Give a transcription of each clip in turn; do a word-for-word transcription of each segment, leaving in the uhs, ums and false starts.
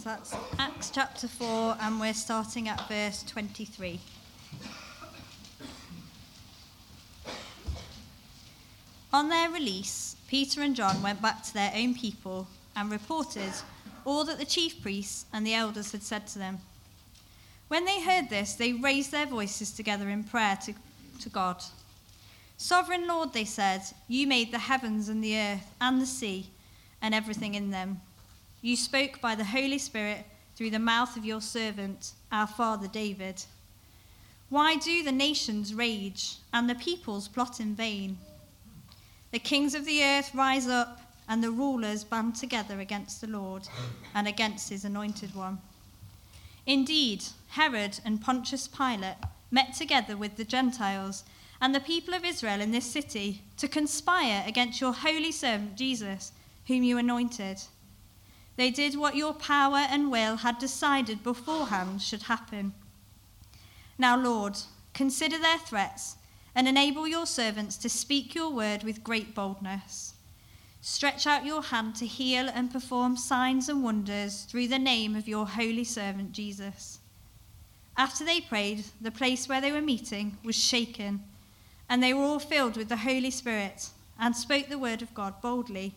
So that's Acts chapter four, and we're starting at verse twenty-three. On their release, Peter and John went back to their own people and reported all that the chief priests and the elders had said to them. When they heard this, they raised their voices together in prayer to, to God. Sovereign Lord, they said, you made the heavens and the earth and the sea and everything in them. You spoke by the Holy Spirit through the mouth of your servant, our father David. Why do the nations rage and the peoples plot in vain? The kings of the earth rise up, and the rulers band together against the Lord and against his anointed one. Indeed, Herod and Pontius Pilate met together with the Gentiles and the people of Israel in this city to conspire against your holy servant Jesus, whom you anointed. They did what your power and will had decided beforehand should happen. Now, Lord, consider their threats and enable your servants to speak your word with great boldness. Stretch out your hand to heal and perform signs and wonders through the name of your holy servant Jesus. After they prayed, the place where they were meeting was shaken, and they were all filled with the Holy Spirit and spoke the word of God boldly.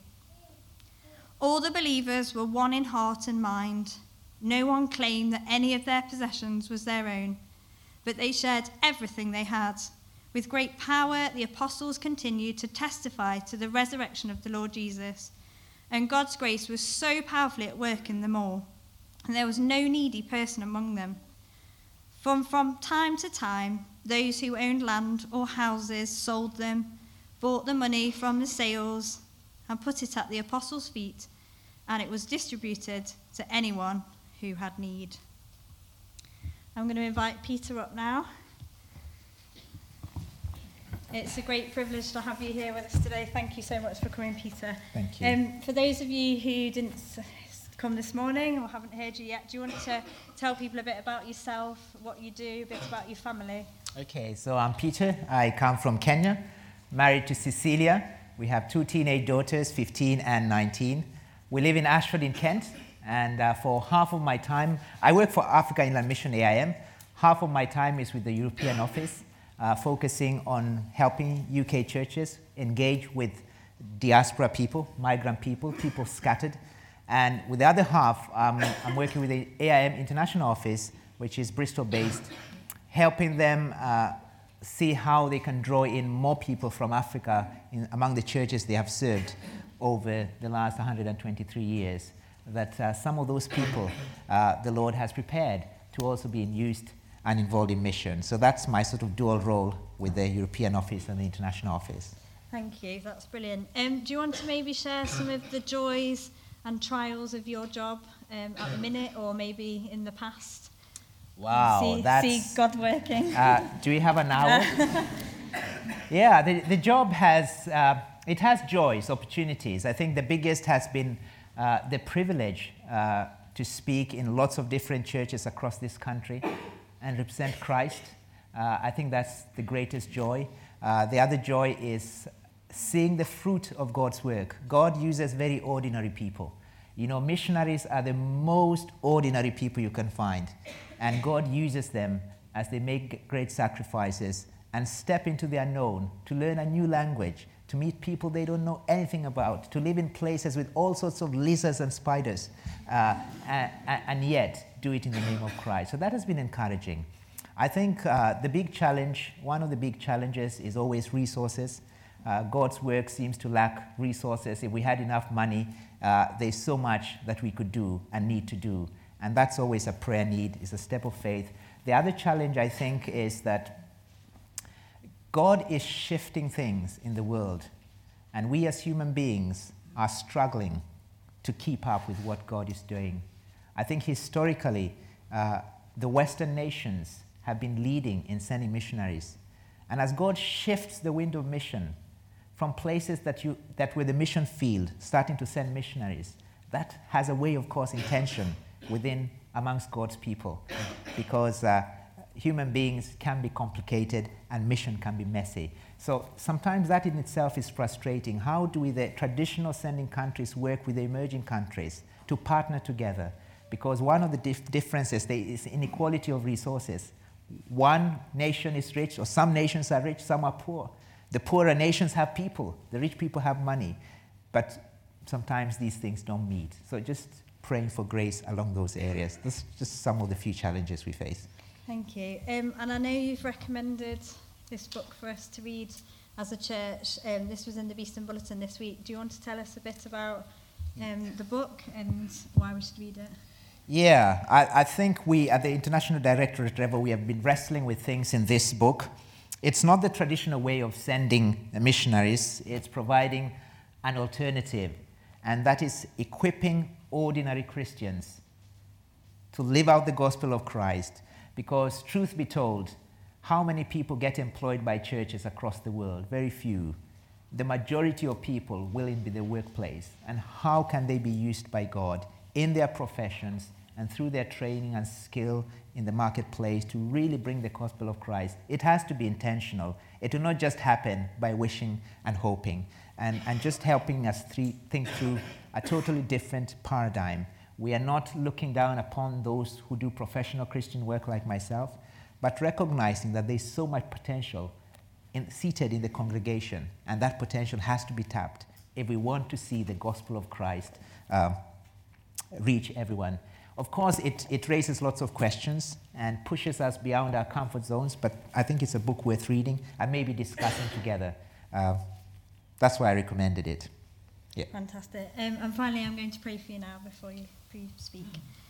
All the believers were one in heart and mind. No one claimed that any of their possessions was their own, but they shared everything they had. With great power, the apostles continued to testify to the resurrection of the Lord Jesus, and God's grace was so powerfully at work in them all, and there was no needy person among them. From, from time to time, those who owned land or houses sold them, bought the money from the sales, and put it at the apostles' feet, and it was distributed to anyone who had need. I'm going to invite Peter up now. It's a great privilege to have you here with us today. Thank you so much for coming, Peter. Thank you. Um, for those of you who didn't come this morning or haven't heard you yet, do you want to tell people a bit about yourself, what you do, a bit about your family? Okay, so I'm Peter. I come from Kenya, married to Cecilia. We have two teenage daughters, fifteen and nineteen. We live in Ashford in Kent, and uh, for half of my time, I work for Africa Inland Mission, A I M. Half of my time is with the European office, uh, focusing on helping U K churches engage with diaspora people, migrant people, people scattered. And with the other half, um, I'm working with the A I M International Office, which is Bristol-based, helping them uh, see how they can draw in more people from Africa in, among the churches they have served over the last one hundred twenty-three years, that uh, some of those people uh, the Lord has prepared to also be used and involved in mission. So that's my sort of dual role with the European office and the international office. Thank you, that's brilliant. Um, do you want to maybe share some of the joys and trials of your job um, at the minute, or maybe in the past? Wow, see, that's... See God working. Uh, do we have an hour? Yeah, the, the job has, uh, it has joys, opportunities. I think the biggest has been uh, the privilege uh, to speak in lots of different churches across this country and represent Christ. Uh, I think that's the greatest joy. Uh, the other joy is seeing the fruit of God's work. God uses very ordinary people. You know, missionaries are the most ordinary people you can find. And God uses them as they make great sacrifices and step into the unknown, to learn a new language, to meet people they don't know anything about, to live in places with all sorts of lizards and spiders, uh, and, and yet do it in the name of Christ. So that has been encouraging. I think uh, the big challenge, one of the big challenges is always resources. Uh, God's work seems to lack resources. If we had enough money, uh, there's so much that we could do and need to do. And that's always a prayer need, is a step of faith. The other challenge, I think, is that God is shifting things in the world, and we as human beings are struggling to keep up with what God is doing. I think historically, uh, the Western nations have been leading in sending missionaries. And as God shifts the wind of mission from places that, you, that were the mission field, starting to send missionaries, that has a way of causing tension within, amongst God's people, because uh, human beings can be complicated and mission can be messy. So sometimes that in itself is frustrating. How do we, the traditional sending countries, work with the emerging countries to partner together? because one of the dif- differences there is inequality of resources. One nation is rich, or some nations are rich, some are poor. The poorer nations have people, the rich people have money, but sometimes these things don't meet. So just praying for grace along those areas. This is just some of the few challenges we face. Thank you. Um, and I know you've recommended this book for us to read as a church. Um, this was in the Beeston Bulletin this week. Do you want to tell us a bit about um, the book and why we should read it? Yeah, I, I think we, at the International Directorate level, we have been wrestling with things in this book. It's not the traditional way of sending missionaries. It's providing an alternative, and that is equipping ordinary Christians to live out the gospel of Christ. Because truth be told, how many people get employed by churches across the world? Very few. The majority of people will be the workplace. And how can they be used by God in their professions and through their training and skill in the marketplace to really bring the gospel of Christ? It has to be intentional. It will not just happen by wishing and hoping. And, and just helping us th- think through a totally different paradigm. We are not looking down upon those who do professional Christian work like myself, but recognizing that there's so much potential in, seated in the congregation, and that potential has to be tapped if we want to see the gospel of Christ um, reach everyone. Of course, it, it raises lots of questions and pushes us beyond our comfort zones, but I think it's a book worth reading and maybe discussing together. Uh, that's why I recommended it. Yeah. Fantastic. Um, and finally, I'm going to pray for you now before you, before you speak.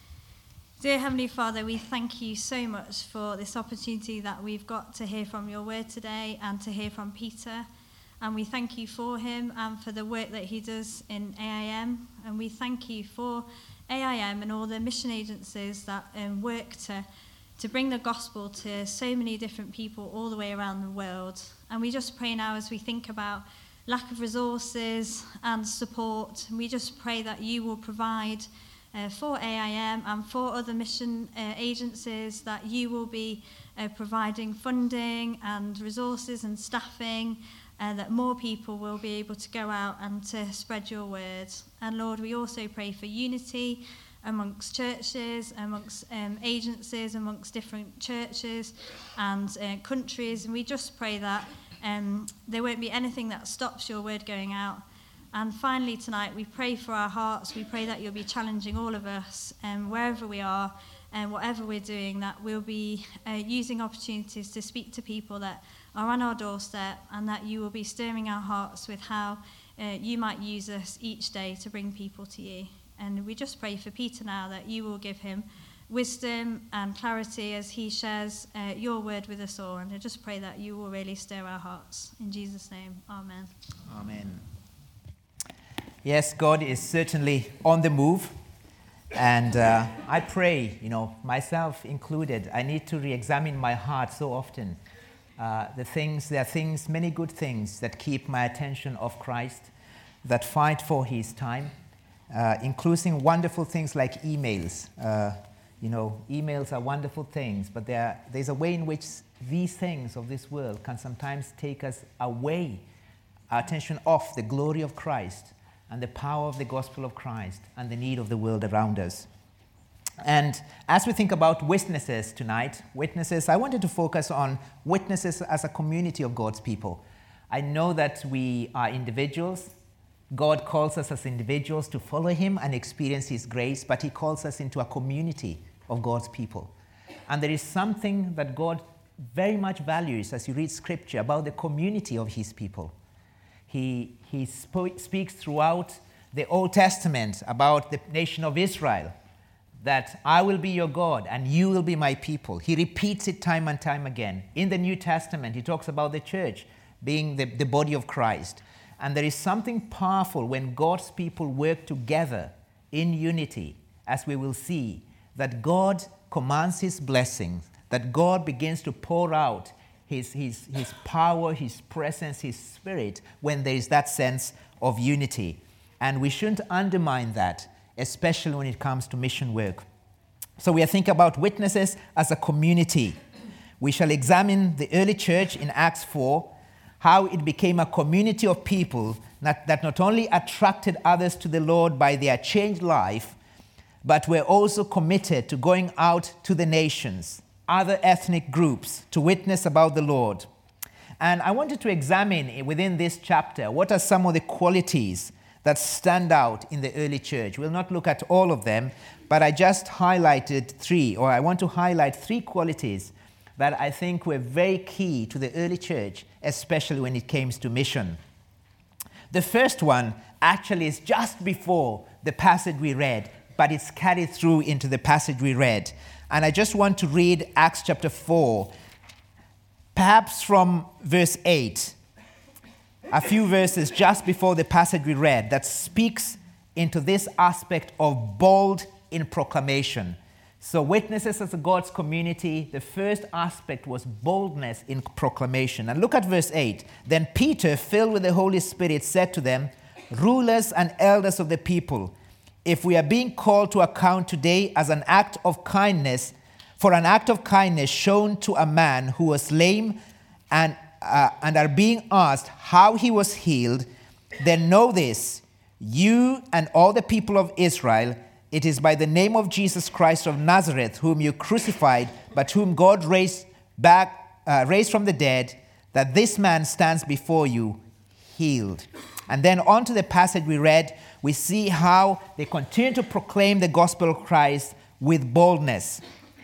Dear Heavenly Father, we thank you so much for this opportunity that we've got to hear from your word today and to hear from Peter. And we thank you for him and for the work that he does in A I M. And we thank you for A I M and all the mission agencies that um, work to, to bring the gospel to so many different people all the way around the world. And we just pray now as we think about lack of resources and support. And we just pray that you will provide uh, for A I M and for other mission uh, agencies, that you will be uh, providing funding and resources and staffing, and that more people will be able to go out and to spread your word. And Lord, we also pray for unity amongst churches, amongst um, agencies, amongst different churches and uh, countries. And we just pray that Um, there won't be anything that stops your word going out. And finally tonight, we pray for our hearts. We pray that you'll be challenging all of us, um, wherever we are and whatever we're doing, that we'll be uh, using opportunities to speak to people that are on our doorstep, and that you will be stirring our hearts with how uh, you might use us each day to bring people to you. And we just pray for Peter now, that you will give him wisdom and clarity as he shares uh, your word with us all. And I just pray that you will really stir our hearts. In Jesus' name, amen. Amen. Yes, God is certainly on the move. And uh, I pray, you know, myself included, I need to re-examine my heart so often. Uh, the things, there are things, many good things that keep my attention off Christ, that fight for his time, uh, including wonderful things like emails. Uh, You know, emails are wonderful things, but there, there's a way in which these things of this world can sometimes take us away, our attention off the glory of Christ and the power of the gospel of Christ and the need of the world around us. And as we think about witnesses tonight, witnesses, I wanted to focus on witnesses as a community of God's people. I know that we are individuals. God calls us as individuals to follow him and experience his grace, but he calls us into a community of God's people. And there is something that God very much values as you read scripture about the community of his people. He, he spo- speaks throughout the Old Testament about the nation of Israel, that I will be your God and you will be my people. He repeats it time and time again. In the New Testament, he talks about the church being the, the body of Christ. And there is something powerful when God's people work together in unity, as we will see, that God commands his blessings, that God begins to pour out his, his, his power, his presence, his spirit, when there is that sense of unity. And we shouldn't undermine that, especially when it comes to mission work. So we are thinking about witnesses as a community. We shall examine the early church in Acts four, how it became a community of people that, that not only attracted others to the Lord by their changed life, but we're also committed to going out to the nations, other ethnic groups, to witness about the Lord. And I wanted to examine within this chapter what are some of the qualities that stand out in the early church. We'll not look at all of them, but I just highlighted three, or I want to highlight three qualities that I think were very key to the early church, especially when it came to mission. The first one actually is just before the passage we read, but it's carried through into the passage we read. And I just want to read Acts chapter four, perhaps from verse eight, a few verses just before the passage we read that speaks into this aspect of bold in proclamation. So witnesses as a God's community, the first aspect was boldness in proclamation. And look at verse eight. Then Peter, filled with the Holy Spirit, said to them, "Rulers and elders of the people, if we are being called to account today as an act of kindness, for an act of kindness shown to a man who was lame and, uh, and are being asked how he was healed, then know this, you and all the people of Israel, it is by the name of Jesus Christ of Nazareth, whom you crucified, but whom God raised back, uh, raised from the dead, that this man stands before you healed." And then on to the passage we read, we see how they continue to proclaim the gospel of Christ with boldness.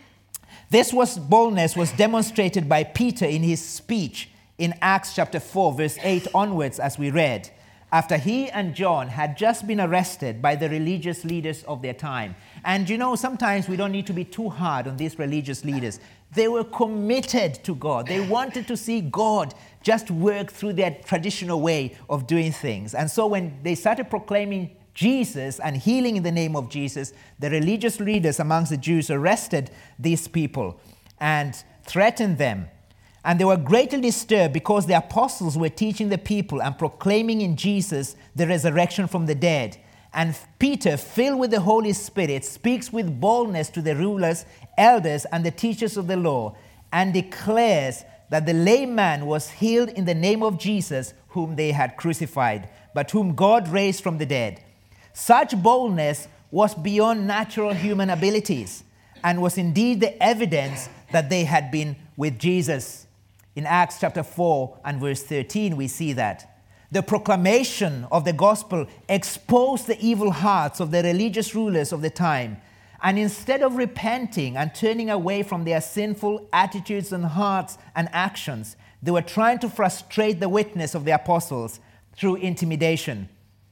This was boldness was demonstrated by Peter in his speech in Acts chapter four, verse eight onwards, as we read, after he and John had just been arrested by the religious leaders of their time. And you know, sometimes we don't need to be too hard on these religious leaders. They were committed to God. They wanted to see God just work through their traditional way of doing things. And so when they started proclaiming Jesus and healing in the name of Jesus, the religious leaders amongst the Jews arrested these people and threatened them. And they were greatly disturbed because the apostles were teaching the people and proclaiming in Jesus the resurrection from the dead. And Peter, filled with the Holy Spirit, speaks with boldness to the rulers, elders, and the teachers of the law, and declares that the lame man was healed in the name of Jesus, whom they had crucified, but whom God raised from the dead. Such boldness was beyond natural human abilities, and was indeed the evidence that they had been with Jesus. In Acts chapter four and verse thirteen, we see that. The proclamation of the gospel exposed the evil hearts of the religious rulers of the time. And instead of repenting and turning away from their sinful attitudes and hearts and actions, they were trying to frustrate the witness of the apostles through intimidation,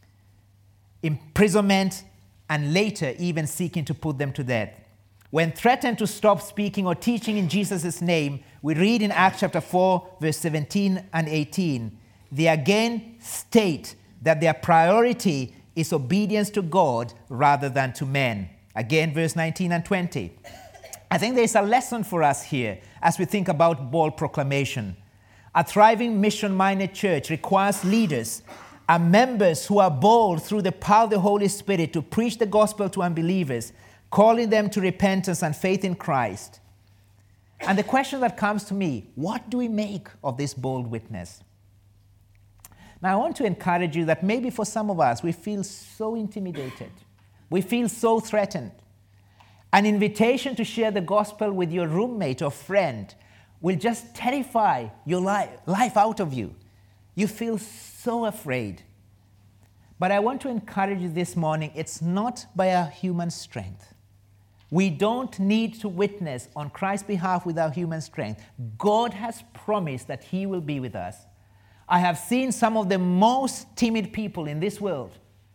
imprisonment, and later even seeking to put them to death. When threatened to stop speaking or teaching in Jesus' name, we read in Acts chapter four, verse seventeen and eighteen, they again state that their priority is obedience to God rather than to men. Again, verse nineteen and twenty. I think there's a lesson for us here as we think about bold proclamation. A thriving mission-minded church requires leaders and members who are bold through the power of the Holy Spirit to preach the gospel to unbelievers, calling them to repentance and faith in Christ. And the question that comes to me, what do we make of this bold witness? Now, I want to encourage you that maybe for some of us, we feel so intimidated. We feel so threatened. An invitation to share the gospel with your roommate or friend will just terrify your life, life out of you. You feel so afraid. But I want to encourage you this morning, it's not by our human strength. We don't need to witness on Christ's behalf with our human strength. God has promised that He will be with us. I have seen some of the most timid people in this world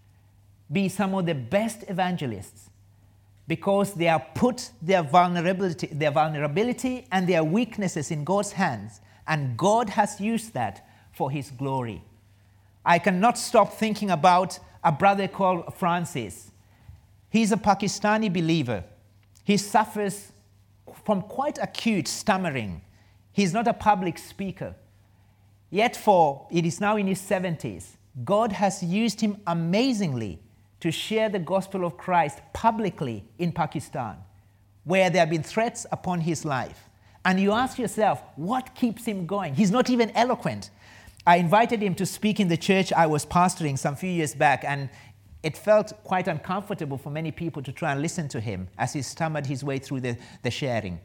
be some of the best evangelists because they have put their vulnerability, their vulnerability and their weaknesses in God's hands, and God has used that for His glory. I cannot stop thinking about a brother called Francis. He's a Pakistani believer. He suffers from quite acute stammering. He's not a public speaker. Yet for, it is now in his seventies, God has used him amazingly to share the gospel of Christ publicly in Pakistan, where there have been threats upon his life. And you ask yourself, what keeps him going? He's not even eloquent. I invited him to speak in the church I was pastoring some few years back, and It felt quite uncomfortable for many people to try and listen to him as he stammered his way through the, the sharing.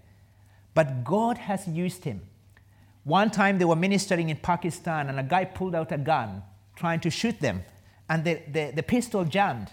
But God has used him. One time they were ministering in Pakistan and a guy pulled out a gun trying to shoot them, and the, the, the pistol jammed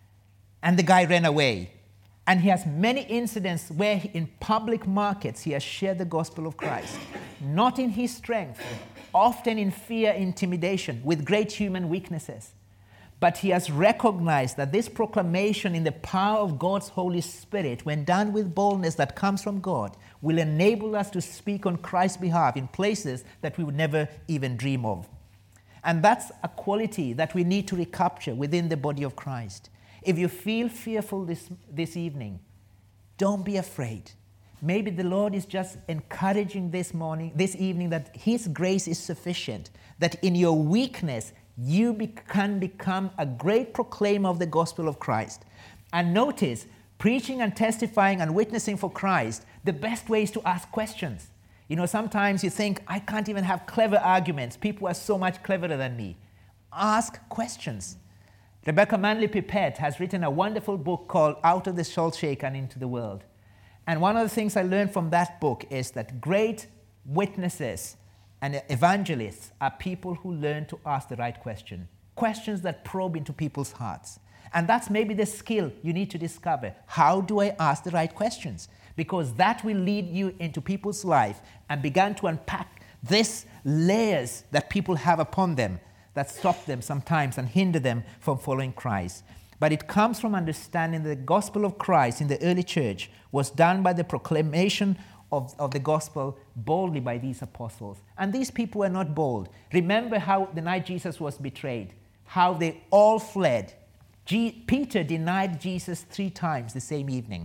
and the guy ran away. And he has many incidents where he, in public markets he has shared the gospel of Christ, not in his strength, often in fear, intimidation, with great human weaknesses. But he has recognized that this proclamation in the power of God's Holy Spirit, when done with boldness that comes from God, will enable us to speak on Christ's behalf in places that we would never even dream of. And that's a quality that we need to recapture within the body of Christ. If you feel fearful this, this evening, don't be afraid. Maybe the Lord is just encouraging this morning, this evening, that his grace is sufficient, that in your weakness, you be, can become a great proclaimer of the gospel of Christ. And notice, preaching and testifying and witnessing for Christ, the best way is to ask questions. You know, sometimes you think, I can't even have clever arguments. People are so much cleverer than me. Ask questions. Rebecca Manley Pipette has written a wonderful book called Out of the Salt Shaker and Into the World. And one of the things I learned from that book is that great witnesses and evangelists are people who learn to ask the right question, questions that probe into people's hearts. And that's maybe the skill you need to discover. How do I ask the right questions? Because that will lead you into people's life and begin to unpack these layers that people have upon them that stop them sometimes and hinder them from following Christ. But it comes from understanding that the gospel of Christ in the early church was done by the proclamation of, of the gospel boldly by these apostles. And these people were not bold. Remember how the night Jesus was betrayed, how they all fled. G- Peter denied Jesus three times the same evening.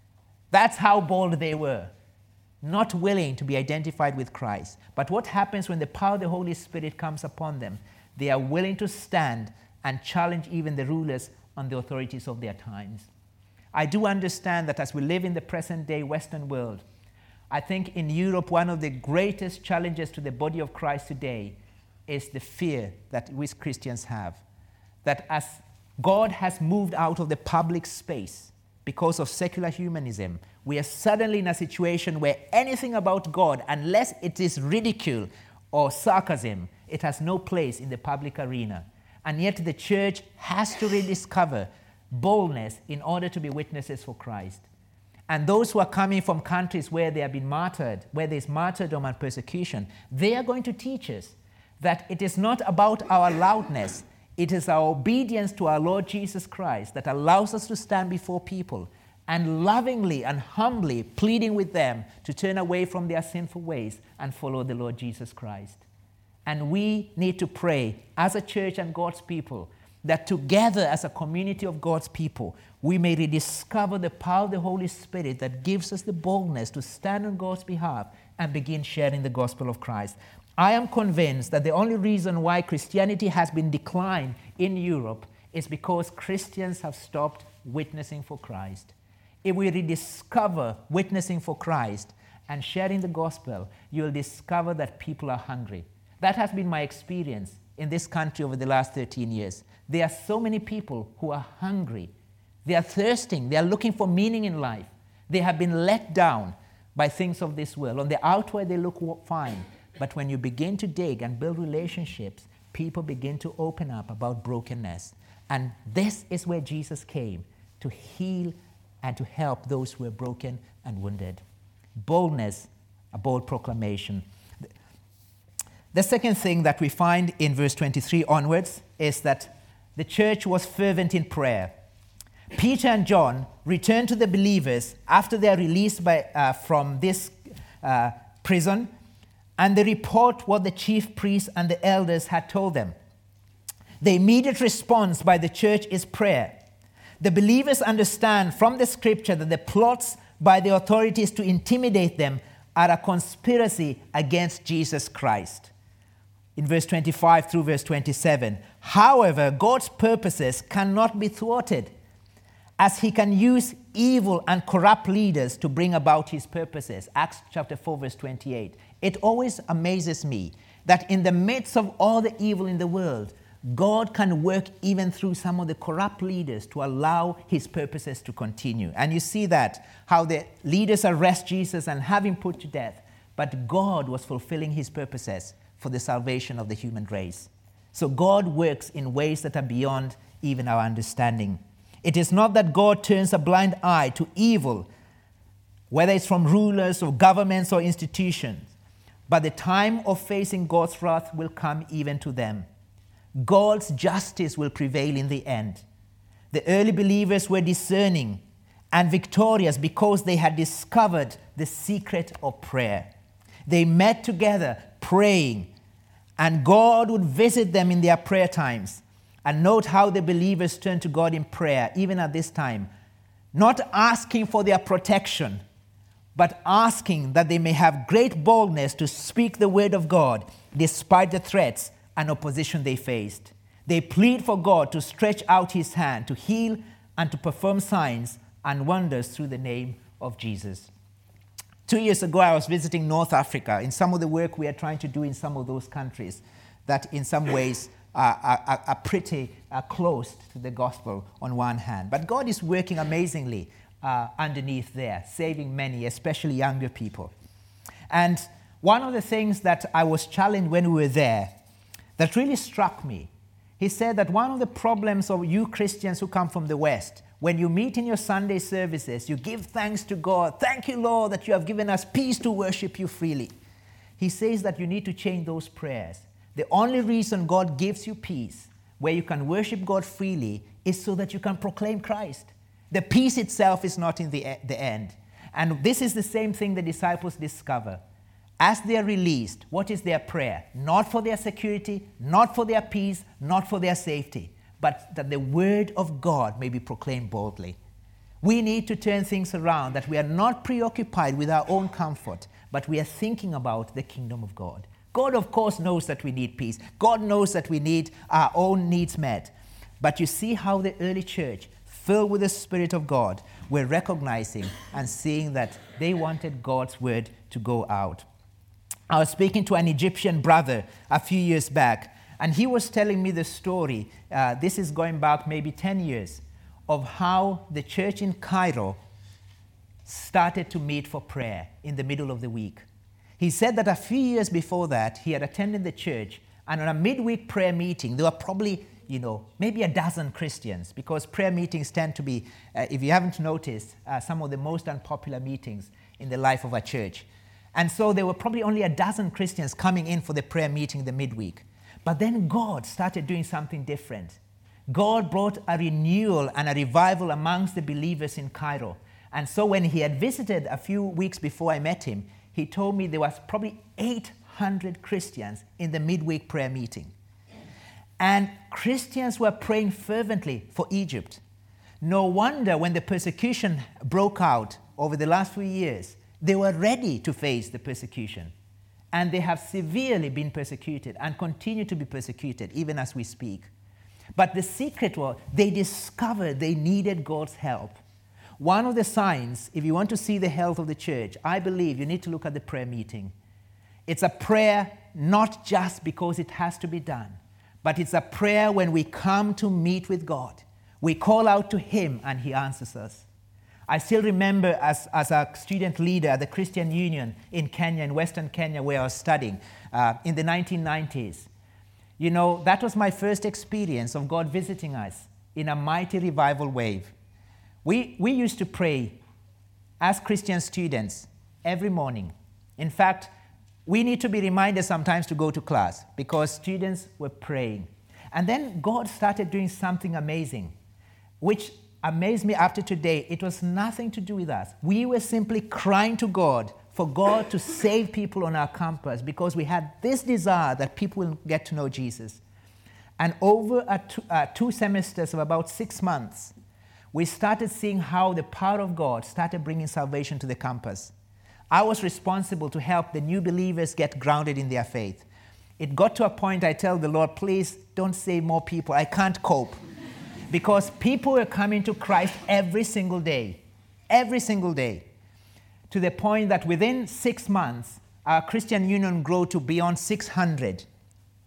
That's how bold they were, not willing to be identified with Christ. But what happens when the power of the Holy Spirit comes upon them? They are willing to stand and challenge even the rulers and the authorities of their times. I do understand that as we live in the present-day Western world, I think in Europe one of the greatest challenges to the body of Christ today is the fear that we Christians have. That as God has moved out of the public space because of secular humanism, we are suddenly in a situation where anything about God, unless it is ridicule or sarcasm, it has no place in the public arena. And yet the church has to rediscover boldness in order to be witnesses for Christ. And those who are coming from countries where they have been martyred, where there's martyrdom and persecution, they are going to teach us that it is not about our loudness, it is our obedience to our Lord Jesus Christ that allows us to stand before people and lovingly and humbly pleading with them to turn away from their sinful ways and follow the Lord Jesus Christ. And we need to pray as a church and God's people that together as a community of God's people, we may rediscover the power of the Holy Spirit that gives us the boldness to stand on God's behalf and begin sharing the gospel of Christ. I am convinced that the only reason why Christianity has been declined in Europe is because Christians have stopped witnessing for Christ. If we rediscover witnessing for Christ and sharing the gospel, you'll discover that people are hungry. That has been my experience in this country over the last thirteen years. There are so many people who are hungry. They are thirsting. They are looking for meaning in life. They have been let down by things of this world. On the outward, they look fine. But when you begin to dig and build relationships, people begin to open up about brokenness. And this is where Jesus came, to heal and to help those who are broken and wounded. Boldness, a bold proclamation. The second thing that we find in verse twenty-three onwards is that the church was fervent in prayer. Peter and John returned to the believers after they are released by, uh, from this uh, prison, and they report what the chief priests and the elders had told them. The immediate response by the church is prayer. The believers understand from the scripture that the plots by the authorities to intimidate them are a conspiracy against Jesus Christ. In verse twenty-five through verse twenty-seven. However, God's purposes cannot be thwarted, as he can use evil and corrupt leaders to bring about his purposes. Acts chapter four, verse twenty-eight. It always amazes me that in the midst of all the evil in the world, God can work even through some of the corrupt leaders to allow his purposes to continue. And you see that, how the leaders arrest Jesus and have him put to death. But God was fulfilling his purposes for the salvation of the human race. So God works in ways that are beyond even our understanding. It is not that God turns a blind eye to evil, whether it's from rulers or governments or institutions, but the time of facing God's wrath will come even to them. God's justice will prevail in the end. The early believers were discerning and victorious because they had discovered the secret of prayer. They met together praying, and God would visit them in their prayer times. And note how the believers turned to God in prayer, even at this time, not asking for their protection, but asking that they may have great boldness to speak the word of God despite the threats and opposition they faced. They plead for God to stretch out his hand to heal and to perform signs and wonders through the name of Jesus. Two years ago, I was visiting North Africa in some of the work we are trying to do in some of those countries that in some ways are, are, are pretty uh, close to the gospel on one hand. But God is working amazingly uh, underneath there, saving many, especially younger people. And one of the things that I was challenged when we were there that really struck me, he said that one of the problems of you Christians who come from the West, when you meet in your Sunday services, you give thanks to God. Thank you, Lord, that you have given us peace to worship you freely. He says that you need to change those prayers. The only reason God gives you peace, where you can worship God freely, is so that you can proclaim Christ. The peace itself is not in the, the end. And this is the same thing the disciples discover. As they are released, what is their prayer? Not for their security, not for their peace, not for their safety, but that the word of God may be proclaimed boldly. We need to turn things around, that we are not preoccupied with our own comfort, but we are thinking about the kingdom of God. God, of course, knows that we need peace. God knows that we need our own needs met. But you see how the early church, filled with the Spirit of God, were recognizing and seeing that they wanted God's word to go out. I was speaking to an Egyptian brother a few years back, and he was telling me the story, uh, this is going back maybe ten years, of how the church in Cairo started to meet for prayer in the middle of the week. He said that a few years before that, he had attended the church, and on a midweek prayer meeting, there were probably, you know, maybe a dozen Christians, because prayer meetings tend to be, uh, if you haven't noticed, uh, some of the most unpopular meetings in the life of a church. And so there were probably only a dozen Christians coming in for the prayer meeting the midweek. But then God started doing something different. God brought a renewal and a revival amongst the believers in Cairo. And so when he had visited a few weeks before I met him, he told me there was probably eight hundred Christians in the midweek prayer meeting. And Christians were praying fervently for Egypt. No wonder when the persecution broke out over the last few years, they were ready to face the persecution. And they have severely been persecuted and continue to be persecuted even as we speak. But the secret was they discovered they needed God's help. One of the signs, if you want to see the health of the church, I believe you need to look at the prayer meeting. It's a prayer not just because it has to be done, but it's a prayer when we come to meet with God. We call out to him and he answers us. I still remember as, as a student leader at the Christian Union in Kenya, in Western Kenya, where I was studying uh, in the nineteen nineties. You know, that was my first experience of God visiting us in a mighty revival wave. We, we used to pray as Christian students every morning. In fact, we need to be reminded sometimes to go to class because students were praying. And then God started doing something amazing, which amazed me up to today. It was nothing to do with us. We were simply crying to God for God to save people on our campus because we had this desire that people will get to know Jesus. And over a two, uh, two semesters of about six months, we started seeing how the power of God started bringing salvation to the campus. I was responsible to help the new believers get grounded in their faith. It got to a point I tell the Lord, please don't save more people. I can't cope. Because people were coming to Christ every single day, every single day, to the point that within six months, our Christian Union grew to beyond six hundred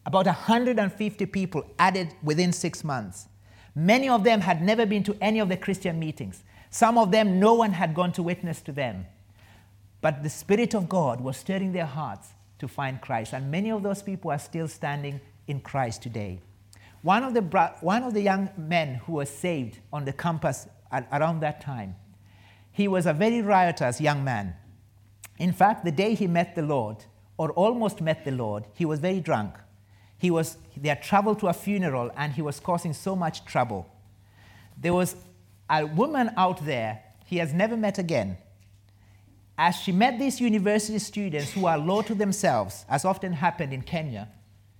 About one hundred fifty people added within six months. Many of them had never been to any of the Christian meetings. Some of them, no one had gone to witness to them. But the Spirit of God was stirring their hearts to find Christ. And many of those people are still standing in Christ today. One of the, bro- one of the young men who was saved on the campus at, around that time, he was a very riotous young man. In fact, the day he met the Lord, or almost met the Lord, he was very drunk. He was, they had traveled to a funeral, and he was causing so much trouble. There was a woman out there he has never met again. As she met these university students who are low to themselves, as often happened in Kenya,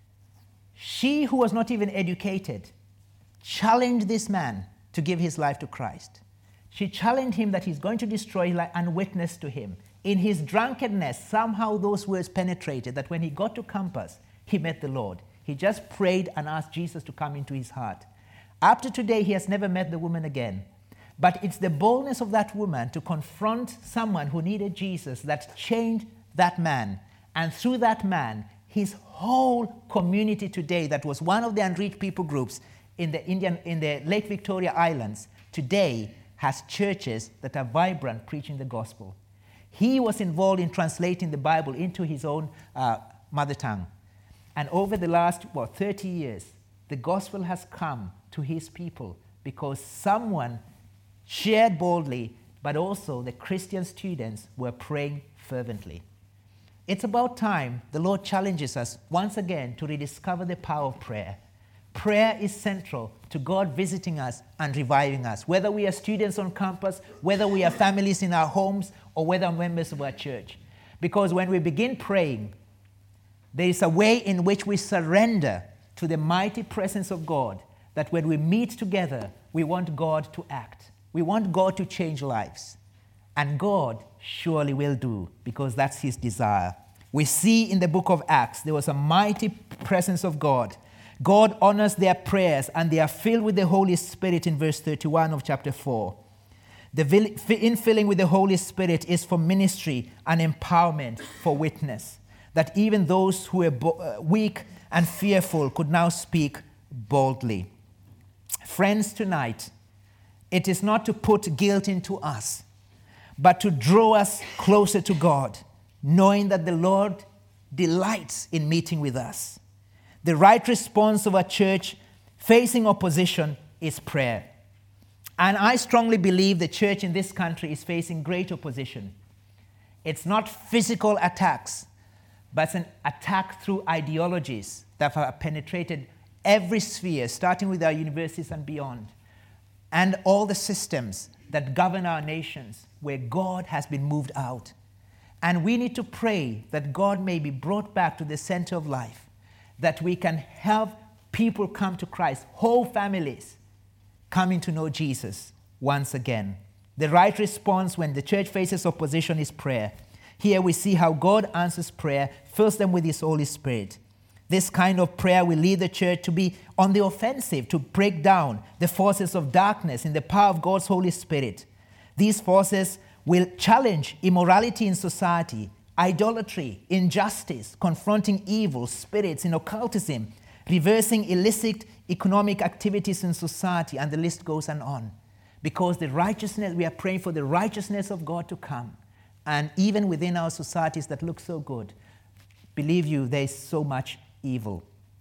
she, who was not even educated, challenged this man to give his life to Christ. She challenged him that he's going to destroy his life and witness to him. In his drunkenness, somehow those words penetrated that when he got to campus, he met the Lord. He just prayed and asked Jesus to come into his heart. Up to today, he has never met the woman again. But it's the boldness of that woman to confront someone who needed Jesus that changed that man. And through that man, his whole community today, that was one of the unreached people groups in the Indian, in the Lake Victoria Islands, today has churches that are vibrant preaching the gospel. He was involved in translating the Bible into his own uh, mother tongue. And over the last, what, thirty years, the gospel has come to his people because someone shared boldly, but also the Christian students were praying fervently. It's about time the Lord challenges us once again to rediscover the power of prayer. Prayer is central to God visiting us and reviving us, whether we are students on campus, whether we are families in our homes, or whether members of our church. Because when we begin praying, there is a way in which we surrender to the mighty presence of God, that when we meet together, we want God to act. We want God to change lives. And God surely will do, because that's his desire. We see in the book of Acts, there was a mighty presence of God. God honors their prayers, and they are filled with the Holy Spirit in verse thirty-one of chapter four. The infilling with the Holy Spirit is for ministry and empowerment for witness, that even those who were weak and fearful could now speak boldly. Friends, tonight, it is not to put guilt into us, but to draw us closer to God, knowing that the Lord delights in meeting with us. The right response of a church facing opposition is prayer. And I strongly believe the church in this country is facing great opposition. It's not physical attacks, but it's an attack through ideologies that have penetrated every sphere, starting with our universities and beyond, and all the systems that govern our nations where God has been moved out. And we need to pray that God may be brought back to the center of life, that we can have people come to Christ, whole families coming to know Jesus once again. The right response when the church faces opposition is prayer. Here we see how God answers prayer, fills them with his Holy Spirit. This kind of prayer will lead the church to be on the offensive, to break down the forces of darkness in the power of God's Holy Spirit. These forces will challenge immorality in society, idolatry, injustice, confronting evil spirits in occultism, reversing illicit economic activities in society, and the list goes on and on. Because the righteousness, we are praying for the righteousness of God to come. And even within our societies that look so good, believe you, there is so much evil.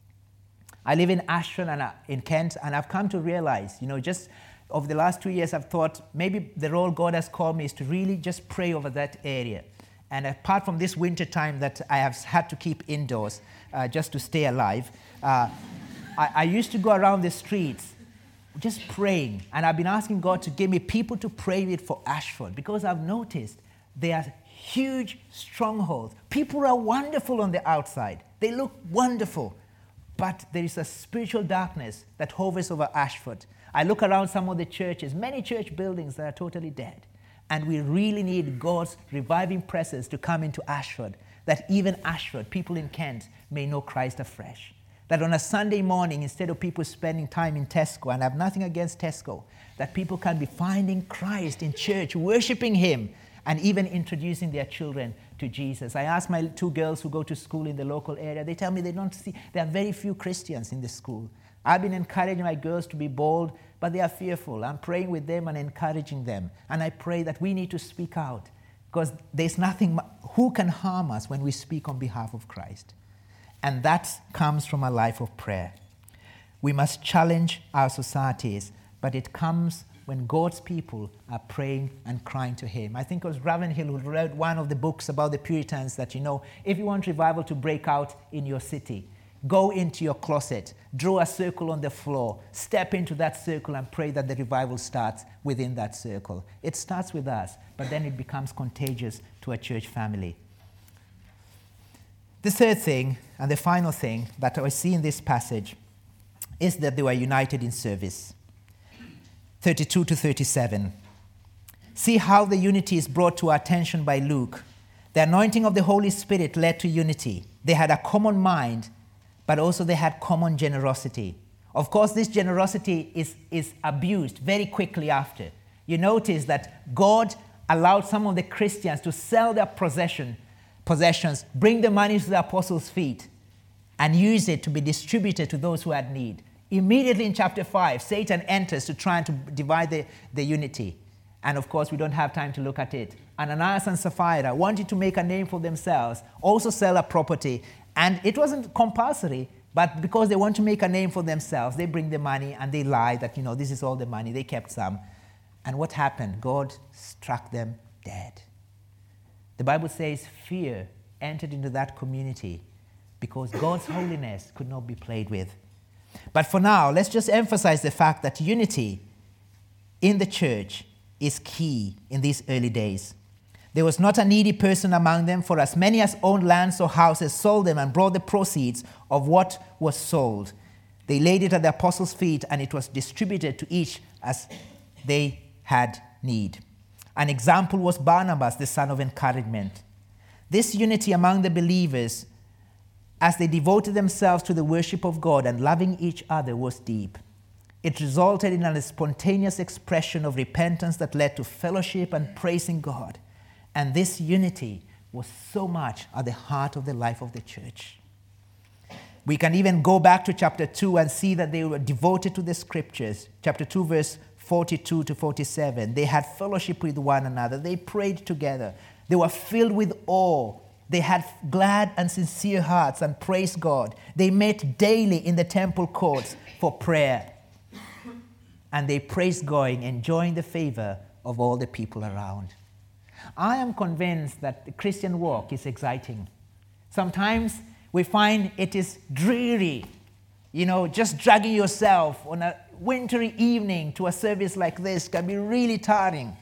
I live in Ashford and in Kent, and I've come to realize, you know, just over the last two years, I've thought maybe the role God has called me is to really just pray over that area. And apart from this winter time that I have had to keep indoors uh, just to stay alive, uh, I, I used to go around the streets just praying. And I've been asking God to give me people to pray with for Ashford, because I've noticed there are huge strongholds. People are wonderful on the outside. They look wonderful. But there is a spiritual darkness that hovers over Ashford. I look around some of the churches, many church buildings that are totally dead. And we really need God's reviving presence to come into Ashford, that even Ashford, people in Kent, may know Christ afresh. That on a Sunday morning, instead of people spending time in Tesco, and I have nothing against Tesco, that people can be finding Christ in church, worshiping him, and even introducing their children to Jesus. I ask my two girls who go to school in the local area, they tell me they don't see, there are very few Christians in the school. I've been encouraging my girls to be bold, but they are fearful. I'm praying with them and encouraging them. And I pray that we need to speak out, because there's nothing, who can harm us when we speak on behalf of Christ? And that comes from a life of prayer. We must challenge our societies, but it comes when God's people are praying and crying to him. I think it was Ravenhill who wrote one of the books about the Puritans that, you know, if you want revival to break out in your city, go into your closet, draw a circle on the floor, step into that circle and pray that the revival starts within that circle. It starts with us, but then it becomes contagious to a church family. The third thing, and the final thing that I see in this passage, is that they were united in service. thirty-two to thirty-seven. See how the unity is brought to our attention by Luke. The anointing of the Holy Spirit led to unity. They had a common mind, but also they had common generosity. Of course, this generosity is, is abused very quickly after. You notice that God allowed some of the Christians to sell their possession, possessions, bring the money to the apostles' feet, and use it to be distributed to those who had need. Immediately in chapter five, Satan enters to try and to divide the, the unity. And of course, we don't have time to look at it. Ananias and Sapphira wanted to make a name for themselves, also sell a property. And it wasn't compulsory, but because they want to make a name for themselves, they bring the money and they lie that, you know, this is all the money. They kept some. And what happened? God struck them dead. The Bible says fear entered into that community because God's holiness could not be played with. But for now, let's just emphasize the fact that unity in the church is key in these early days. There was not a needy person among them, for as many as owned lands or houses sold them and brought the proceeds of what was sold. They laid it at the apostles' feet, and it was distributed to each as they had need. An example was Barnabas, the son of encouragement. This unity among the believers, as they devoted themselves to the worship of God and loving each other, was deep. It resulted in a spontaneous expression of repentance that led to fellowship and praising God. And this unity was so much at the heart of the life of the church. We can even go back to chapter two and see that they were devoted to the scriptures. Chapter two, verse forty-two to forty-seven. They had fellowship with one another. They prayed together. They were filled with awe. They had glad and sincere hearts and praised God. They met daily in the temple courts for prayer. And they praised God, enjoying the favor of all the people around. I am convinced that the Christian walk is exciting. Sometimes we find it is dreary. You know, just dragging yourself on a wintry evening to a service like this can be really tiring.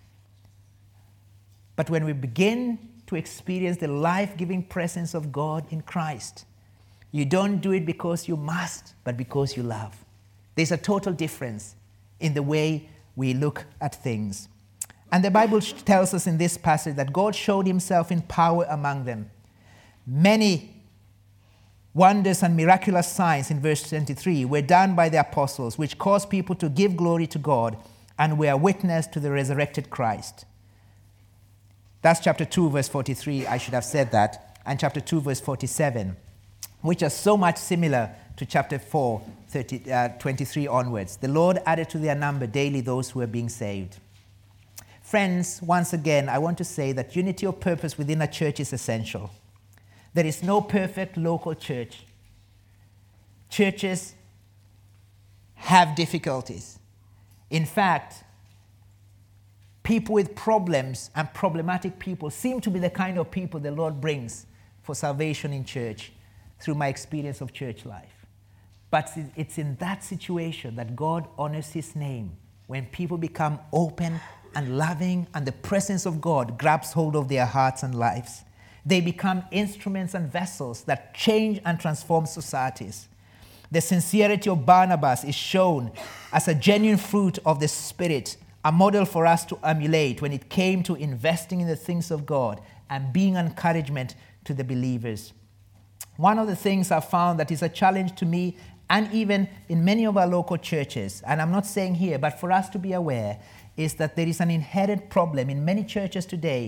But when we begin to experience the life-giving presence of God in Christ, you don't do it because you must, but because you love. There's a total difference in the way we look at things. And the Bible tells us in this passage that God showed himself in power among them. Many wonders and miraculous signs, in verse twenty-three, were done by the apostles, which caused people to give glory to God and were a witness to the resurrected Christ. That's chapter two, verse forty-three. I should have said that. And chapter two, verse forty-seven, which are so much similar to chapter four, thirty, uh, twenty-three onwards. The Lord added to their number daily those who were being saved. Friends, once again, I want to say that unity of purpose within a church is essential. There is no perfect local church. Churches have difficulties. In fact, people with problems and problematic people seem to be the kind of people the Lord brings for salvation in church through my experience of church life. But it's in that situation that God honors his name, when people become open and loving and the presence of God grabs hold of their hearts and lives. They become instruments and vessels that change and transform societies. The sincerity of Barnabas is shown as a genuine fruit of the Spirit, a model for us to emulate when it came to investing in the things of God and being encouragement to the believers. One of the things I found that is a challenge to me and even in many of our local churches, and I'm not saying here, but for us to be aware, is that there is an inherent problem in many churches today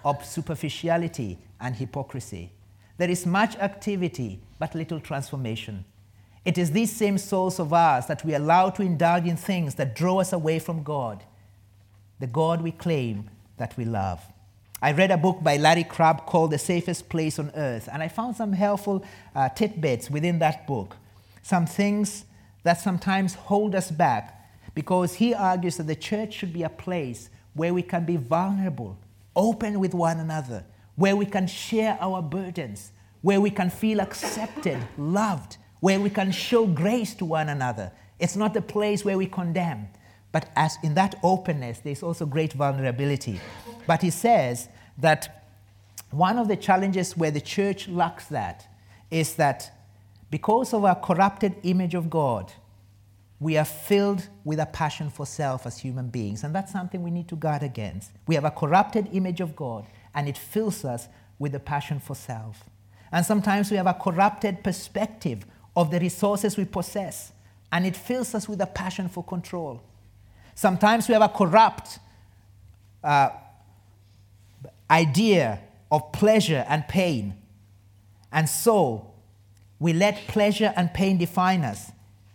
of superficiality and hypocrisy. There is much activity, but little transformation. It is these same souls of ours that we allow to indulge in things that draw us away from God, the God we claim that we love. I read a book by Larry Crabb called The Safest Place on Earth, and I found some helpful uh, tidbits within that book, some things that sometimes hold us back, because he argues that the church should be a place where we can be vulnerable, open with one another, where we can share our burdens, where we can feel accepted, loved, where we can show grace to one another. It's not a place where we condemn, but as in that openness, there's also great vulnerability. But he says that one of the challenges where the church lacks that is that because of our corrupted image of God, we are filled with a passion for self as human beings, and that's something we need to guard against. We have a corrupted image of God, and it fills us with a passion for self. And sometimes we have a corrupted perspective of the resources we possess, and it fills us with a passion for control. Sometimes we have a corrupt uh, idea of pleasure and pain, and so we let pleasure and pain define us,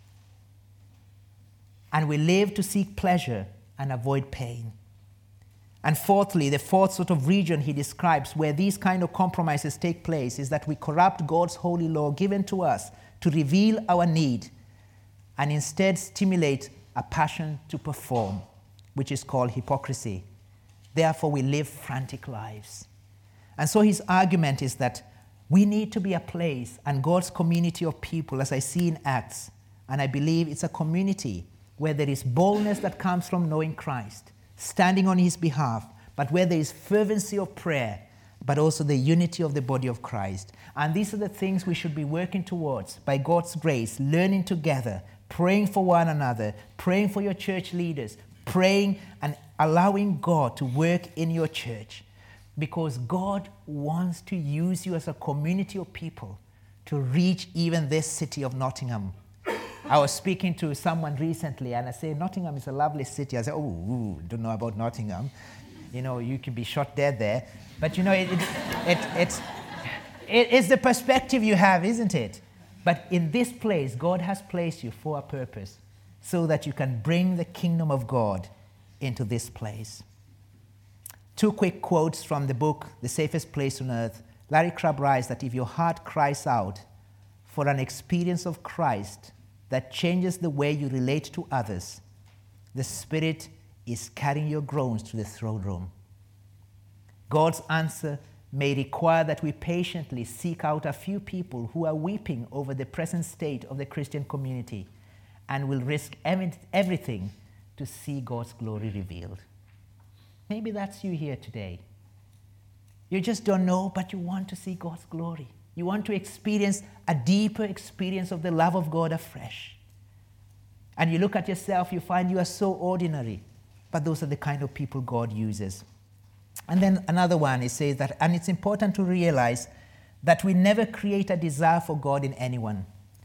and we live to seek pleasure and avoid pain. And fourthly, the fourth sort of region he describes where these kind of compromises take place is that we corrupt God's holy law given to us to reveal our need and instead stimulate a passion to perform, which is called hypocrisy. Therefore, we live frantic lives. And so his argument is that we need to be a place and God's community of people, as I see in Acts, and I believe it's a community where there is boldness that comes from knowing Christ, standing on his behalf, but where there is fervency of prayer, but also the unity of the body of Christ. And these are the things we should be working towards by God's grace, learning together, praying for one another, praying for your church leaders, praying and allowing God to work in your church, because God wants to use you as a community of people to reach even this city of Nottingham. I was speaking to someone recently, and I say, Nottingham is a lovely city. I said, oh, ooh, don't know about Nottingham. You know, you can be shot dead there. But, you know, it, it, it, it's, it, it's the perspective you have, isn't it? But in this place, God has placed you for a purpose, so that you can bring the kingdom of God into this place. Two quick quotes from the book, The Safest Place on Earth. Larry Crabb writes that if your heart cries out for an experience of Christ that changes the way you relate to others, the Spirit is carrying your groans to the throne room. God's answer may require that we patiently seek out a few people who are weeping over the present state of the Christian community and will risk everything to see God's glory revealed. Maybe that's you here today. You just don't know, but you want to see God's glory. You want to experience a deeper experience of the love of God afresh. And you look at yourself, you find you are so ordinary, but those are the kind of people God uses. And then another one, it says that, and it's important to realize that we never create a desire for God in anyone.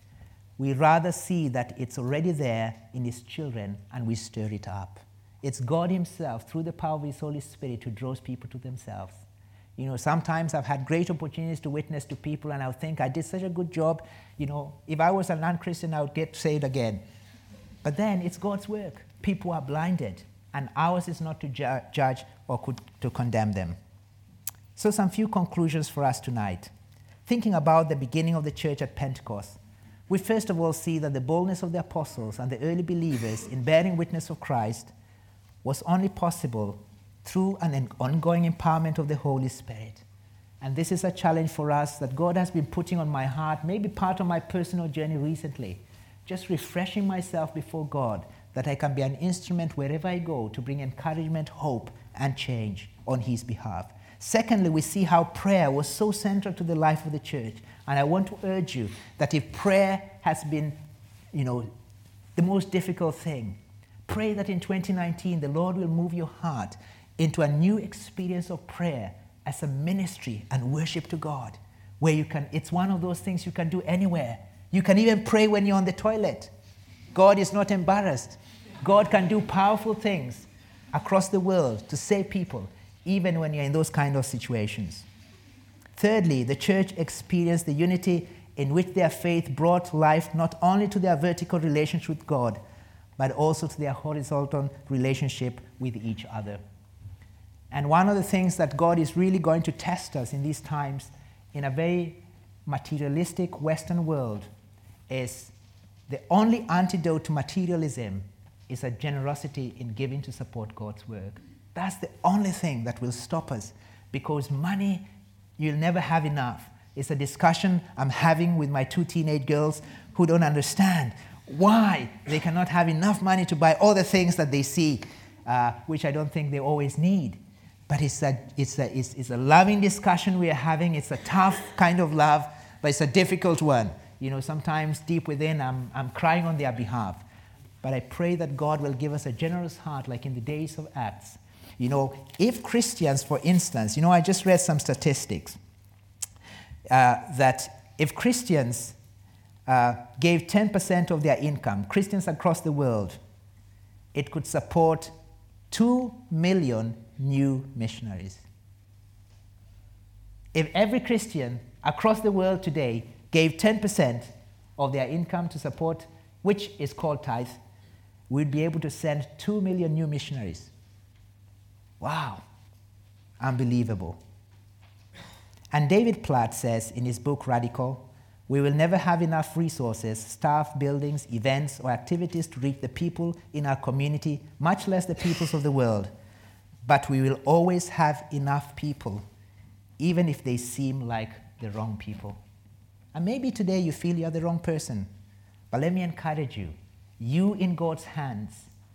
We rather see that it's already there in his children, and we stir it up. It's God himself, through the power of his Holy Spirit, who draws people to themselves. You know, sometimes I've had great opportunities to witness to people, and I'll think, I did such a good job. You know, if I was a non-Christian, I would get saved again. But then it's God's work. People are blinded, and ours is not to ju- judge or could, to condemn them. So some few conclusions for us tonight. Thinking about the beginning of the church at Pentecost, we first of all see that the boldness of the apostles and the early believers in bearing witness of Christ was only possible through an ongoing empowerment of the Holy Spirit. And this is a challenge for us that God has been putting on my heart, maybe part of my personal journey recently, just refreshing myself before God, that I can be an instrument wherever I go to bring encouragement, hope, and change on his behalf. Secondly, we see how prayer was so central to the life of the church. And I want to urge you that if prayer has been, you know, the most difficult thing, pray that in twenty nineteen the Lord will move your heart into a new experience of prayer as a ministry and worship to God, where you can, it's one of those things you can do anywhere. You can even pray when you're on the toilet. God is not embarrassed. God can do powerful things across the world to save people. even when you're in those kind of situations. Thirdly, the church experienced the unity in which their faith brought life not only to their vertical relationship with God, but also to their horizontal relationship with each other. And one of the things that God is really going to test us in these times, in a very materialistic Western world, is the only antidote to materialism is a generosity in giving to support God's work. That's the only thing that will stop us, because money, you'll never have enough. It's a discussion I'm having with my two teenage girls who don't understand why they cannot have enough money to buy all the things that they see, uh, which I don't think they always need. But it's a, it's, a, it's, it's a loving discussion we are having. It's a tough kind of love, but it's a difficult one. You know, sometimes deep within, I'm, I'm crying on their behalf. But I pray that God will give us a generous heart like in the days of Acts. You know, if Christians, for instance, you know, I just read some statistics uh, that if Christians uh, gave ten percent of their income, Christians across the world, it could support two million new missionaries. If every Christian across the world today gave ten percent of their income to support, which is called tithe, we'd be able to send two million new missionaries. Wow, unbelievable. And David Platt says in his book Radical, we will never have enough resources, staff, buildings, events, or activities to reach the people in our community, much less the peoples of the world. But we will always have enough people, even if they seem like the wrong people. And maybe today you feel you're the wrong person, but let me encourage you. You in God's hands,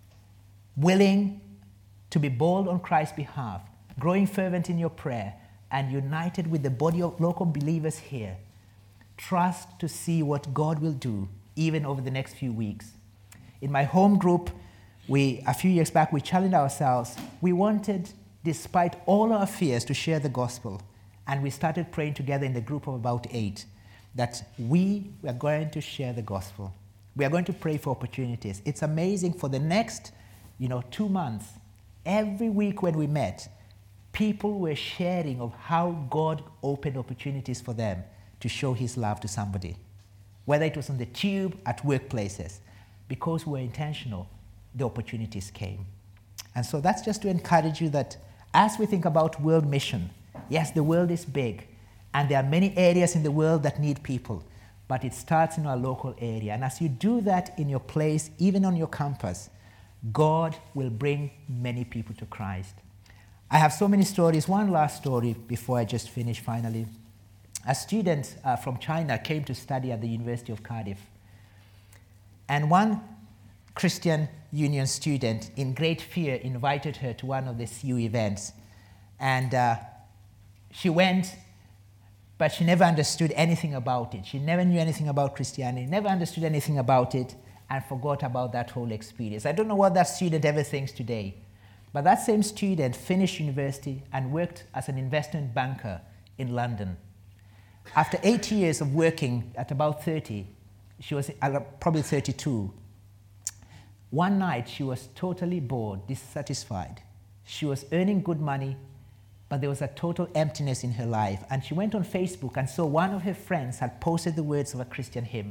willing to be bold on Christ's behalf, growing fervent in your prayer, and united with the body of local believers here, trust to see what God will do even over the next few weeks. In my home group, we a few years back, we challenged ourselves. We wanted, despite all our fears, to share the gospel. And we started praying together in the group of about eight that we were going to share the gospel. We are going to pray for opportunities. It's amazing. For the next, you know, two months, every week when we met, people were sharing of how God opened opportunities for them to show his love to somebody, whether it was on the tube, at workplaces. Because we were intentional, the opportunities came. And so that's just to encourage you that as we think about world mission, yes, the world is big, and there are many areas in the world that need people, but it starts in our local area. And as you do that in your place, even on your campus, God will bring many people to Christ. I have so many stories. One last story before I just finish finally. A student uh, from China came to study at the University of Cardiff. And one Christian Union student, in great fear, invited her to one of the C U events. And uh, she went, but she never understood anything about it. She never knew anything about Christianity, never understood anything about it, and forgot about that whole experience. I don't know what that student ever thinks today, but that same student finished university and worked as an investment banker in London. After eight years of working at about thirty, she was probably thirty-two, one night she was totally bored, dissatisfied. She was earning good money, but there was a total emptiness in her life. And she went on Facebook and saw one of her friends had posted the words of a Christian hymn.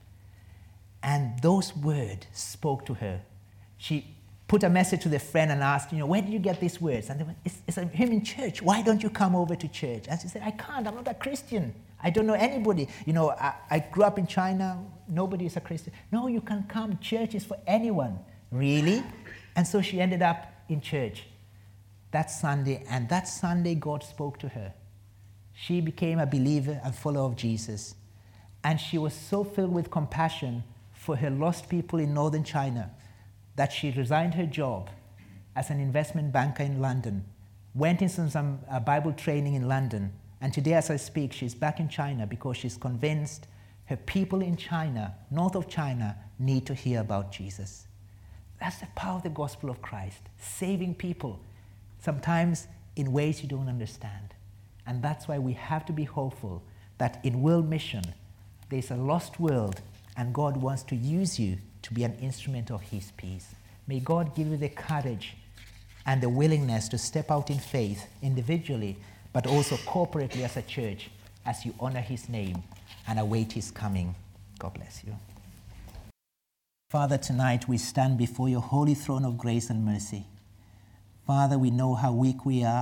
And those words spoke to her. She put a message to the friend and asked, you know, where did you get these words? And they went, it's, it's a hymn in church. Why don't you come over to church? And she said, I can't. I'm not a Christian. I don't know anybody. You know, I, I grew up in China. Nobody is a Christian. No, you can come. Church is for anyone. Really? And so she ended up in church that Sunday, and that Sunday God spoke to her. She became a believer and follower of Jesus. And she was so filled with compassion for her lost people in northern China that she resigned her job as an investment banker in London, went into some, some uh, Bible training in London, and today as I speak, she's back in China because she's convinced her people in China, north of China, need to hear about Jesus. That's the power of the gospel of Christ, saving people, sometimes in ways you don't understand. And that's why we have to be hopeful that in world mission, there's a lost world, and God wants to use you to be an instrument of his peace. May God give you the courage and the willingness to step out in faith individually, but also corporately as a church, as you honor his name and await his coming. God bless you. Father, tonight we stand before your holy throne of grace and mercy. Father, we know how weak we are,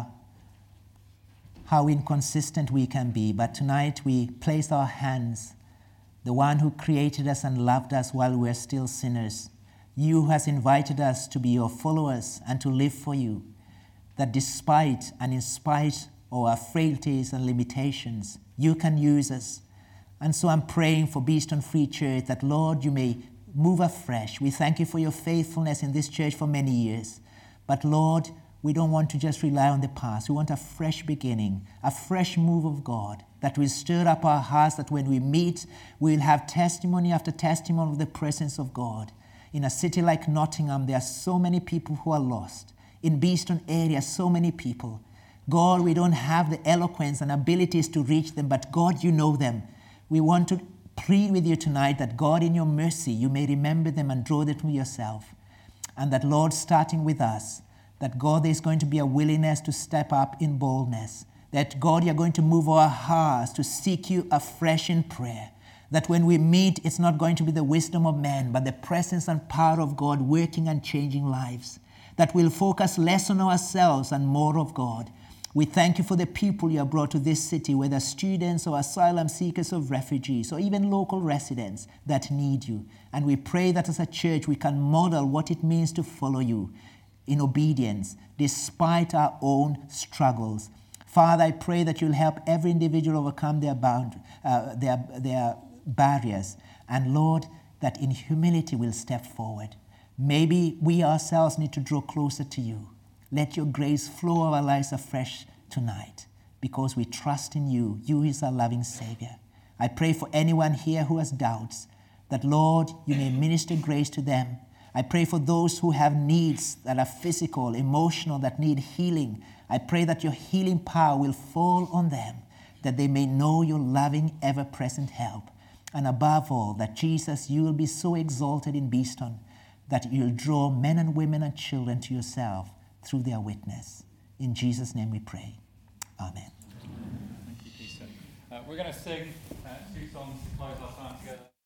how inconsistent we can be, but tonight we place our hands, the one who created us and loved us while we are still sinners, you who has invited us to be your followers and to live for you, that despite and in spite of our frailties and limitations, you can use us. And so I'm praying for Beeston Free Church that, Lord, you may move afresh. We thank you for your faithfulness in this church for many years. But Lord, we don't want to just rely on the past. We want a fresh beginning, a fresh move of God that will stir up our hearts, that when we meet, we will have testimony after testimony of the presence of God. In a city like Nottingham, there are so many people who are lost. In Beeston area, so many people. God, we don't have the eloquence and abilities to reach them, but God, you know them. We want to plead with you tonight that God, in your mercy, you may remember them and draw them to yourself. And that, Lord, starting with us, that God, there's going to be a willingness to step up in boldness. That God, you're going to move our hearts to seek you afresh in prayer. That when we meet, it's not going to be the wisdom of man, but the presence and power of God working and changing lives. That we'll focus less on ourselves and more of God. We thank you for the people you have brought to this city, whether students or asylum seekers or refugees, or even local residents that need you. And we pray that as a church we can model what it means to follow you in obedience, despite our own struggles. Father, I pray that you'll help every individual overcome their, bound, uh, their, their barriers. And Lord, that in humility we'll step forward. Maybe we ourselves need to draw closer to you. Let your grace flow our lives afresh tonight, because we trust in you. You is our loving Savior. I pray for anyone here who has doubts, that, Lord, you may minister grace to them. I pray for those who have needs that are physical, emotional, that need healing. I pray that your healing power will fall on them, that they may know your loving, ever-present help. And above all, that Jesus, you will be so exalted in Beeston, that you'll draw men and women and children to yourself through their witness. In Jesus' name we pray. Amen. Thank you, Peter. Uh, we're going to sing uh, two songs to close our time together.